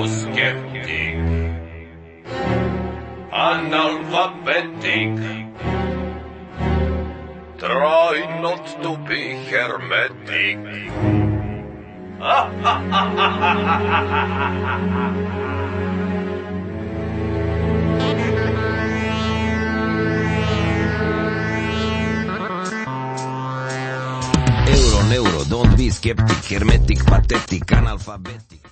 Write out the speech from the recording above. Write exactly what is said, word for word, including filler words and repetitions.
euroskeptik, analfabetik, trojno tupi hermetik. Euro, neuro, don't be skeptic, hermetic, patetic, analfabetic.